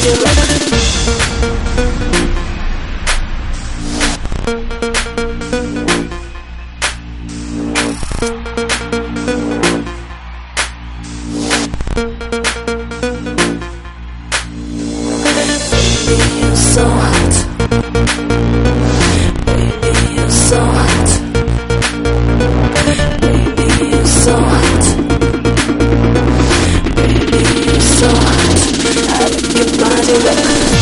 So hot, baby, you're so hot, baby, you're so hot, baby, you're so hot. I like your body.